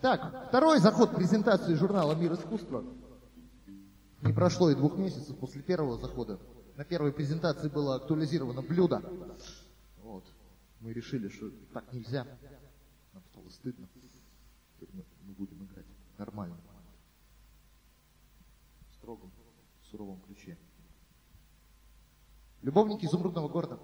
Так, второй заход презентации журнала «Мир искусства». Не прошло и 2 месяцев после первого захода. На первой презентации было актуализировано блюдо. Вот. Мы решили, что так нельзя. Нам стало стыдно. Мы будем играть нормально. В строгом, суровом ключе. Любовники изумрудного города.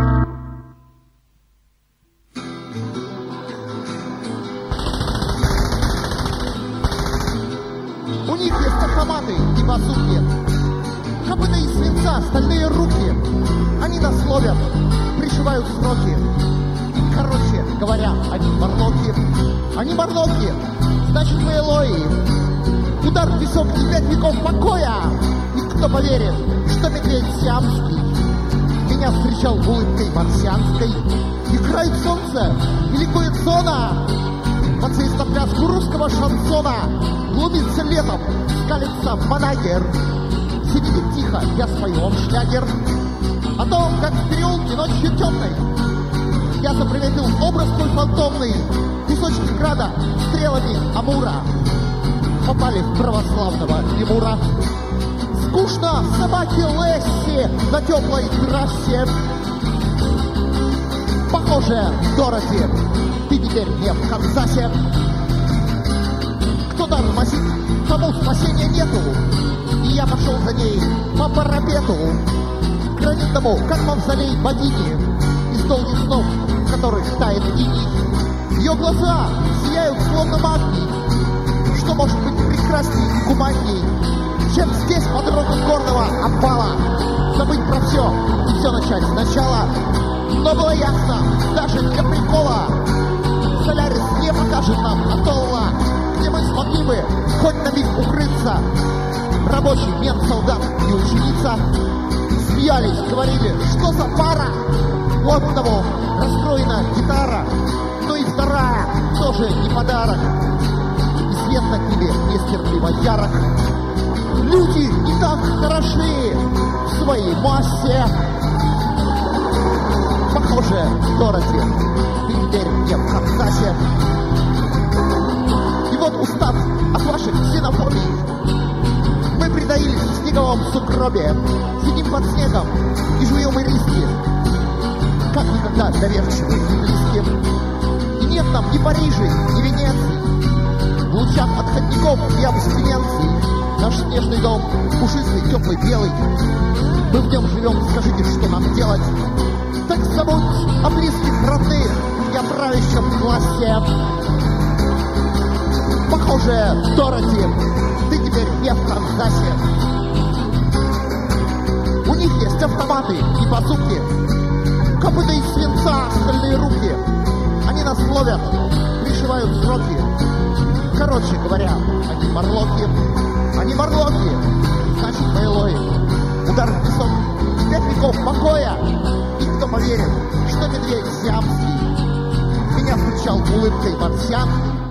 У них есть автоматы и базуки, копыта из свинца, стальные руки. Они нас ловят, пришивают сроки. Короче говоря, они морлоки. Они морлоки, значит мы Элои. Удар в висок и 5 веков покоя. И кто поверит, что медведь сиамский меня встречал улыбкой марсианской. Играет солнце и ликует зона. Под свист на пляску русского шансона глубится летом, скалится манагер. Сидите тихо, я спою вам шлягер о том, как в переулке ночью темной я заприметил образ твой фантомный. Кусочки града стрелами Амура попали в православного лемура. Скучно собаке Лесси на теплой трассе. Похоже, Дороти, ты теперь не в Канзасе. Кто тормозит, тому спасения нету. И я пошел за ней по парапету к гранитному, как мавзолей богини, из долгих снов, в которых тает иней. Ее глаза сияют словно магний. Что может быть прекрасней и гуманней, чем здесь по дорогам горного обвала забыть про все и все начать сначала. Но было ясно, даже для прикола, Солярис не покажет нам атолла, где мы смогли бы хоть на миг укрыться. Рабочий, мент, солдат и ученица смеялись, говорили, что за пара. У одного расстроена гитара, но и вторая тоже не подарок. И свет на небе нестерпимо ярок. Люди не так хороши в своей массе. Похоже, Дороти, ты теперь не в Канзасе. И вот, устав от ваших ксенофобий, мы притаились в снеговом сугробе, сидим под снегом и жуем ириски, как никогда доверчивы и близки. И нет нам ни Парижа, ни Венеции, в лучах отходников и абстиненций. Наш снежный дом, пушистый, теплый, белый, мы в нем живем, скажите, что нам делать? Так забудь о близких, родных и о правящем классе. Похоже, Дороти, ты теперь не в Канзасе. У них есть автоматы и базуки, копыта из свинца, стальные руки. Они нас ловят, пришивают сроки. Короче говоря, они морлоки. Они морлоки, значит мы Элои. Удар в песок, 5 веков покоя. И кто поверит, что медведь сиамский меня встречал улыбкой марсианской.